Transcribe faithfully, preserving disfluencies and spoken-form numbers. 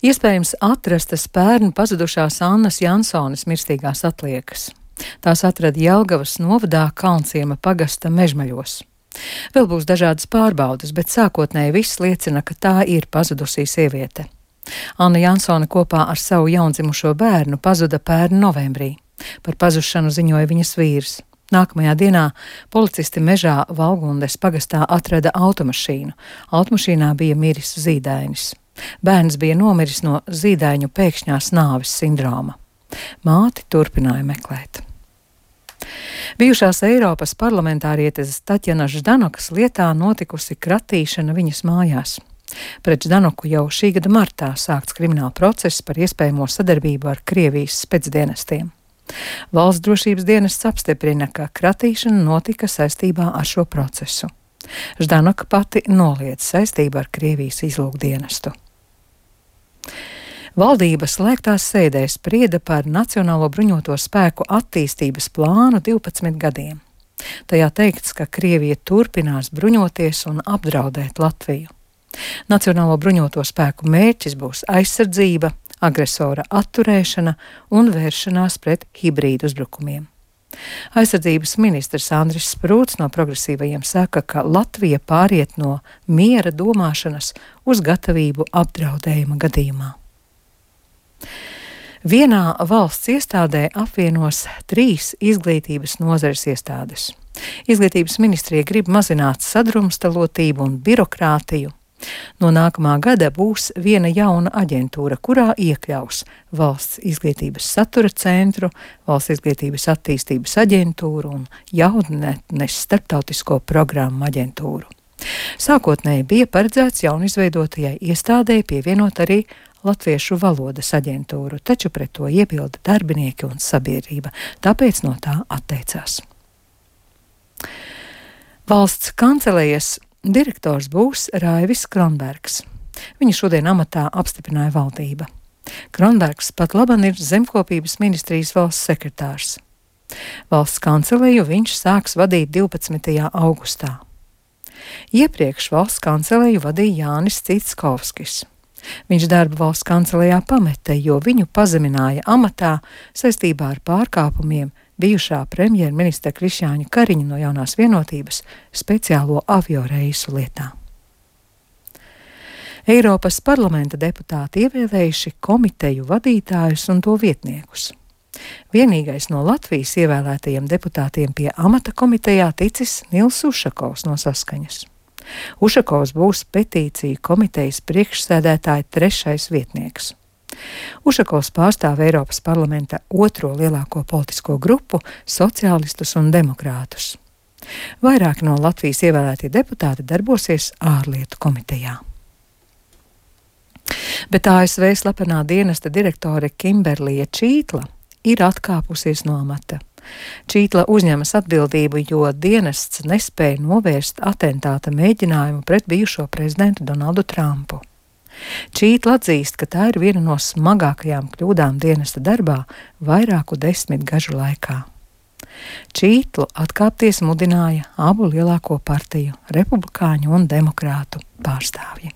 Iespējams atrastas pērn pazudušās Annas Jansones mirstīgās atliekas. Tās atrada Jelgavas novadā Kalnciema pagasta Mežmaļos. Vēl būs dažādas pārbaudes, bet sākotnēji viss liecina, ka tā ir pazudusī sieviete. Anna Jansone kopā ar savu jaundzimušo bērnu pazuda pērn novembrī. Par pazušanu ziņoja viņas vīrs. Nākamajā dienā policisti mežā Valgundes pagastā atrada automašīnu. Automašīnā bija miris zīdainis. Bērns bija nomiris no zīdaiņu pēkšņās nāves sindroma. Māti turpināja meklēt. Bijušās Eiropas parlamentārietes Taķjanas Ždanokas lietā notikusi kratīšana viņas mājās. Pret Ždanoku jau šī gada martā sākts krimināla process par iespējamo sadarbību ar Krievijas specdienestiem. Valsts drošības dienests apstiprina, ka kratīšana notika saistībā ar šo procesu. Ždanoka pati noliedz saistību ar Krievijas izlūkdienestu. Valdība slēgtās sēdēs sprieda par Nacionālo bruņoto spēku attīstības plānu divpadsmit gadiem. Tajā teikts, ka Krievija turpinās bruņoties un apdraudēt Latviju. Nacionālo bruņoto spēku mērķis būs aizsardzība, agresora atturēšana un vēršanās pret hibrīdu uzbrukumiem. Aizsardzības ministrs Andris Sprūts no progresīvajiem saka, ka Latvija pāriet no miera domāšanas uz gatavību apdraudējuma gadījumā. Vienā valsts iestādē apvienos trīs izglītības nozares iestādes. Izglītības ministrija grib mazināt sadrumstalotību un birokrātiju. No nākamā gada būs viena jauna aģentūra, kurā iekļaus Valsts izglītības satura centru, Valsts izglītības attīstības aģentūru un jaunatnes starptautisko programmu aģentūru. Sākotnēji bija paredzēts jaunizveidotajai iestādei pievienot arī Latviešu valodas aģentūru, taču pret to iebilda darbinieki un sabiedrība, tāpēc no tā atteicās. Valsts kancelejas direktors būs Raivis Kronbergs. Viņu šodien amatā apstiprināja valdība. Kronbergs pat laban ir Zemkopības ministrijas valsts sekretārs. Valsts kanceleju viņš sāks vadīt divpadsmitajā augustā. Iepriekš valsts kanceleju vadīja Jānis Citskovskis. Viņš darbu valsts kancelejā pameta, jo viņu pazemināja amatā saistībā ar pārkāpumiem bijušā premjerministra Krišjāņa Kariņa no Jaunās vienotības speciālo avioreisu lietā. Eiropas parlamenta deputāti ievēlējuši komiteju vadītājus un to vietniekus. Vienīgais no Latvijas ievēlētajiem deputātiem pie amata komitejā ticis Nils Ušakovs no Saskaņas. Ušakovs būs petīciju komitejas priekšsēdētāja trešais vietnieks. Ušakovs pārstāv Eiropas parlamenta otro lielāko politisko grupu – sociālistus un demokrātus. Vairāki no Latvijas ievēlētie deputāti darbosies ārlietu komitejā. Bet A S V slepenā dienesta direktore Kimberlija Čītla ir atkāpusies no amata. Čītla uzņemas atbildību, jo dienests nespēja novērst atentāta mēģinājumu pret bijušo prezidentu Donaldu Trumpu. Čītla atzīst, ka tā ir viena no smagākajām kļūdām dienesta darbā vairāku desmitgažu laikā. Čītlu atkāpties mudināja abu lielāko partiju, republikāņu un demokrātu pārstāvji.